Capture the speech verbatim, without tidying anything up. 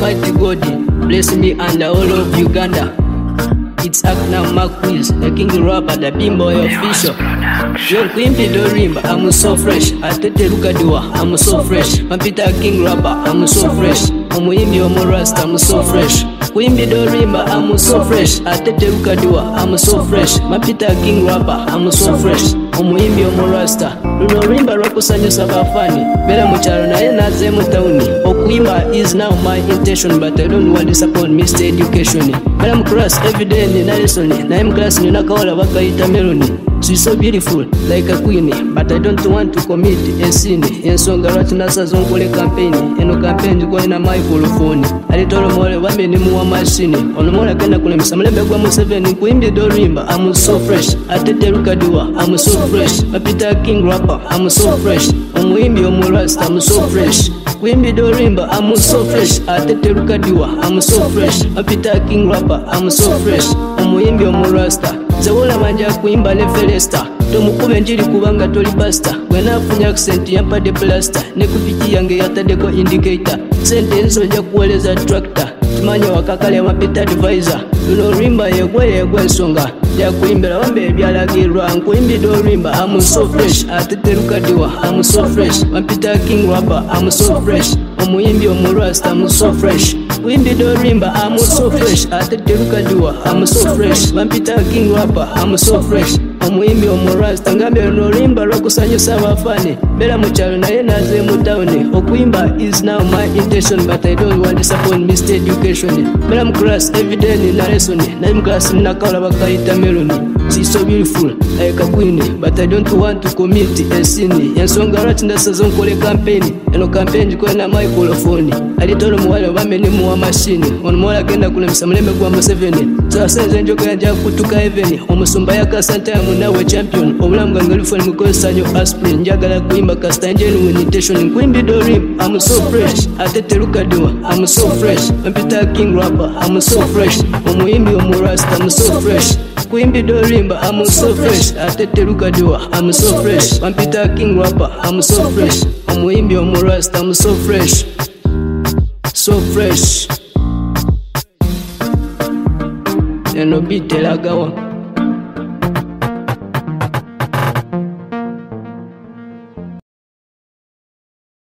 Almighty God bless me and all of Uganda. It's Akna Marquis, the king rapper, the bimboy official. Yo Quimpi do rimba, I'm so fresh. Atete Lukadua, I'm so fresh. Mapita king rapper, I'm so fresh. Omuimbi omurasta, I'm so fresh. Quimpi do rimba, I'm so fresh. Atete Lukadua, I'm so fresh. Mapita king rapper, I'm so fresh. Omuimbi omurasta, luno rimba rwakusanyusa bafani. Bela mucharo na ye naze mutauni. Okuimba is now my intention, but I don't want to disappoint Mister Education. Bela mclass every day ni na lesson. Na im class ni nakawala wakaita meloni. She's so beautiful, like a queen, but I don't want to commit a sin. Ensonga lwaki nasazonkole campaign, eno campaign jiko ina microphone. Alitolo mole wambe ni muwa machine. Ono mole kenda kulemisa mulembe gwa Museveni kuimbi do rimba. I'm so fresh. Atete Lukadua, I'm so fresh. Mapita king rapper, I'm so fresh. Omuimbi omurasta, I'm so fresh. Kuimbi do rimba, I'm so fresh. Atete Lukadua, I'm so fresh. Mapita king rapper, I'm so fresh. Omuimbi omurasta. Zewola manja kuimba lefelesta. Tomukube njiri kubanga toli basta. Wena funya accent yampade plaster. Nekupiki yange yatadeko indicator. Sente nso nja kuweleza tractor. Tumanya wakakale mapita advisor. Luno rimba yegwe yegwe songa. Ya kuimbela wambe ebyalagirwa. Nkuimbi do rimba, I'm so fresh. Atete Lukadua, I'm so fresh. Mapita king rapper, I'm so fresh. Omuimbi omurasta, I'm so fresh. Kuimbi do rimba, I'm so fresh. Atete Lukadua, I'm so fresh. Mapita king rapper, I'm so fresh. Omuimbi omurasta, ngambe no rimba lwakusanyusa bafani. Bela muchalo na ye naze mutauni. Okuimba is now my intention, but I don't want to disappoint Mister Education. Bela mclass every day ni na lesson. Na mclass ni nakawala wakaita meloni. She's so beautiful, like a queen, but I don't want to commit a sin. Ensonga lwaki nasazonkole campaign, eno campaign jiko ina microphone. Alitolo muwale wambe ni muwa machine. Ono mwala kenda kulemisa mulembe gwa Museveni. Sasenze njoko yanja kutuka heaven. Omusumba yaka santamu nawe champion. Omulamu gangalifoni mukosanyo aspirin. Njagala kuimba kasta njenu meditation. Nkuimbi do rim, I'm so fresh. Atete Lukadua, I'm so fresh. Mapita king rapper, I'm so fresh. Omuimbi omurasta, I'm so fresh. Kuimbi do rimba, I'm so fresh. Atete Lukadua, I'm so fresh. Mapita king rapper, I'm so fresh. Omuimbi omurasta, I'm so fresh. So fresh. Eno beat elagawa.